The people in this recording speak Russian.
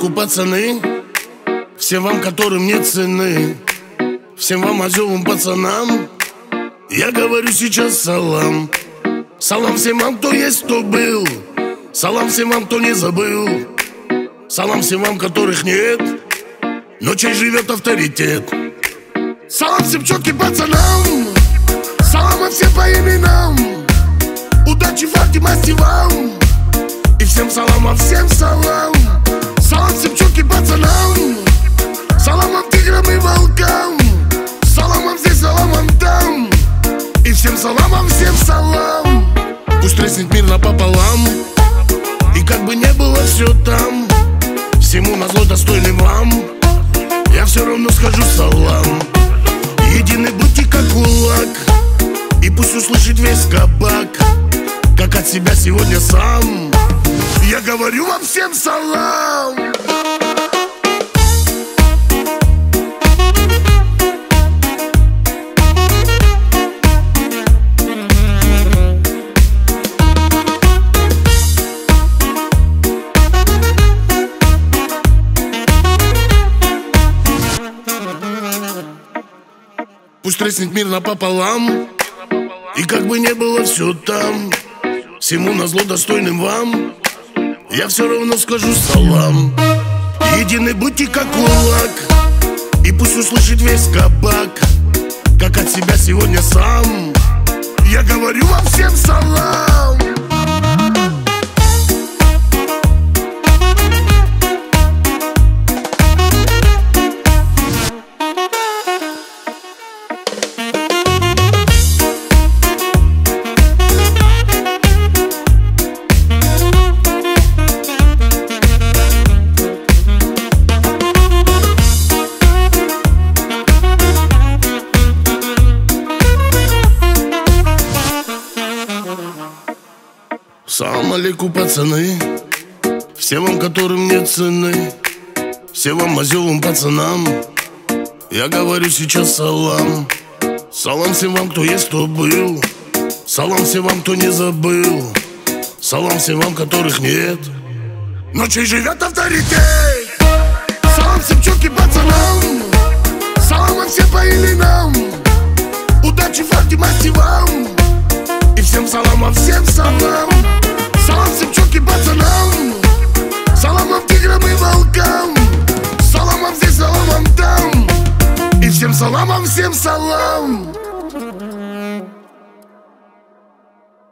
алейкум, пацаны. Всем вам, которым нет цены, всем вам, озёвым пацанам, я говорю сейчас салам. Салам всем вам, кто есть, кто был. Салам всем вам, кто не забыл. Салам всем вам, которых нет, но чей живет авторитет. Салам всем чётким пацанам, салам всем по именам. Удачи, факти, масти вам. И всем салам, а всем салам. Салам всем чётким пацанам, салам вам, тиграм и волкам. Салам вам здесь, салам вам там. И всем салам, а всем салам. Пусть треснет мир напополам, и как бы не было все там, всему назло достойным вам, я все равно скажу салам. Едины будьте как кулак, и пусть услышит весь кабак, как от себя сегодня сам, я говорю вам всем салам. Пусть треснет мир напополам, и как бы не было все там, всему назло достойным вам, я все равно скажу салам. Едины будьте как кулак, и пусть услышит весь кабак, как от себя сегодня сам, я говорю вам всем салам. Салам алейкум, пацаны. Всем вам, которым нет цены, всем вам, озёвым пацанам, я говорю сейчас салам. Салам всем вам, кто есть, кто был. Салам всем вам, кто не забыл. Салам всем вам, которых нет, но чей живет авторитет. Салам всем чётким пацанам, салам вам всем по именам. Удачи, факти, масти вам. И всем салам, а всем салам. Салам всем чётким пацанам, салам вам, тиграм и волкам. Салам вам здесь, салам вам там. И всем салам, а всем салам.